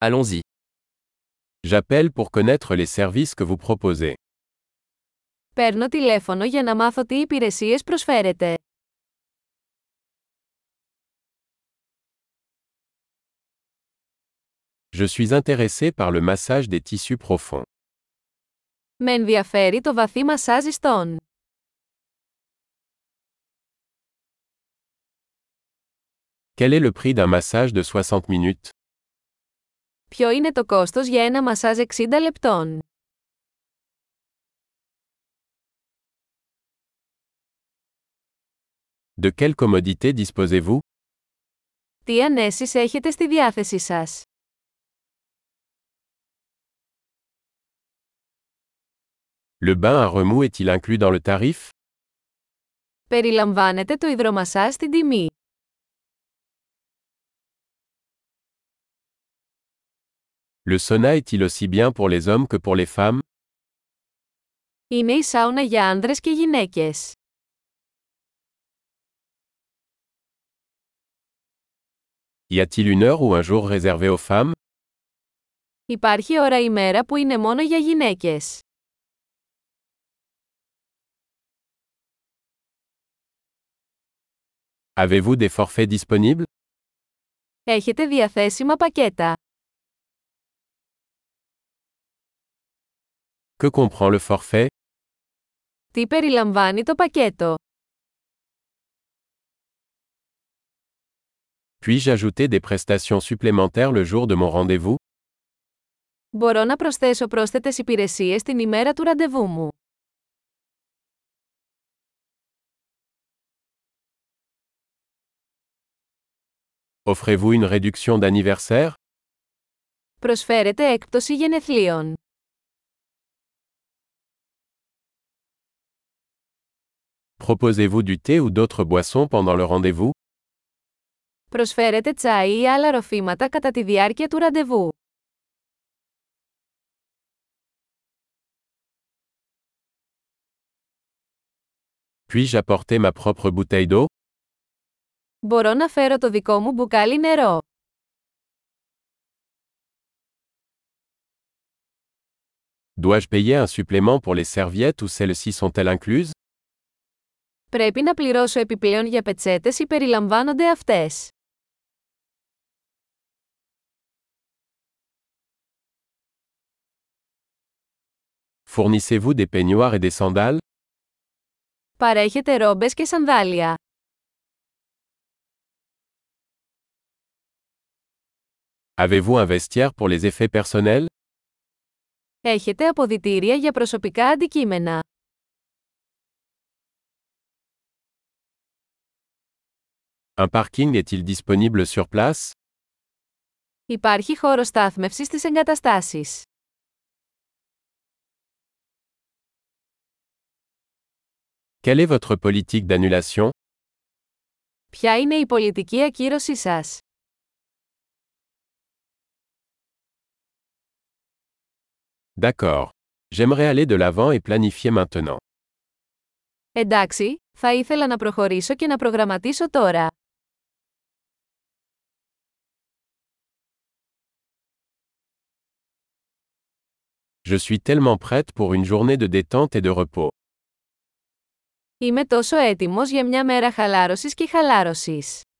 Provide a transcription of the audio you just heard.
Allons-y. J'appelle pour connaître les services que vous proposez. Παίρνω τηλέφωνο για να μάθω τι υπηρεσίες προσφέρετε. Je suis intéressé par le massage des tissus profonds. Με ενδιαφέρει το βαθύ μασάζ ιστών. Quel est le prix d'un massage de 60 minutes? Ποιο είναι το κόστος για ένα μασάζ 60 λεπτών? De quelle commodité disposez-vous? Τι ανέσεις έχετε στη διάθεσή σας? Le bain à remous est-il inclus dans le tarif? Περιλαμβάνεται το υδρομασάζ στην τιμή. Le sauna est-il aussi bien pour les hommes que pour les femmes? Είναι η σάουνα για άνδρες και γυναίκες. Y a-t-il une heure ou un jour réservé aux femmes? Υπάρχει ώρα ημέρα που είναι μόνο για γυναίκες. Avez-vous des forfaits disponibles? Έχετε διαθέσιμα πακέτα. Que comprend le forfait? Τι περιλαμβάνει το πακέτο? Puis-je ajouter des prestations supplémentaires le jour de mon rendez-vous? Μπορώ να προσθέσω πρόσθετες υπηρεσίες την ημέρα του ραντεβού μου. Offrez-vous une réduction d'anniversaire? Προσφέρετε έκπτωση γενεθλίων. Proposez-vous du thé ou d'autres boissons pendant le rendez-vous? Προσφέρετε τσάι ή άλλα ροφήματα κατά τη διάρκεια του ραντεβού. Puis-je apporter ma propre bouteille d'eau? Μπορώ να φέρω το δικό μου μπουκάλι νερό. Dois-je payer un supplément pour les serviettes ou celles-ci sont-elles incluses? Πρέπει να πληρώσω επιπλέον για πετσέτες ή περιλαμβάνονται αυτές? Fournissez-vous des peignoirs et des sandales? Παρέχετε ρόμπες και σανδάλια. Avez-vous un vestiaire pour les effets personnels? Έχετε αποδυτήρια για προσωπικά αντικείμενα. Un parking est-il disponible sur place? Υπάρχει χώρος στάθμευσης στις εγκαταστάσεις. Quelle est votre politique d'annulation? Ποια είναι η πολιτική ακύρωσή σας? D'accord. J'aimerais aller de l'avant et planifier maintenant. Εντάξει, θα ήθελα να προχωρήσω και να προγραμματίσω τώρα. Je suis tellement prête pour une journée de détente et de repos. Είμαι τόσο έτοιμος για μια μέρα χαλάρωσης και χαλάρωσης.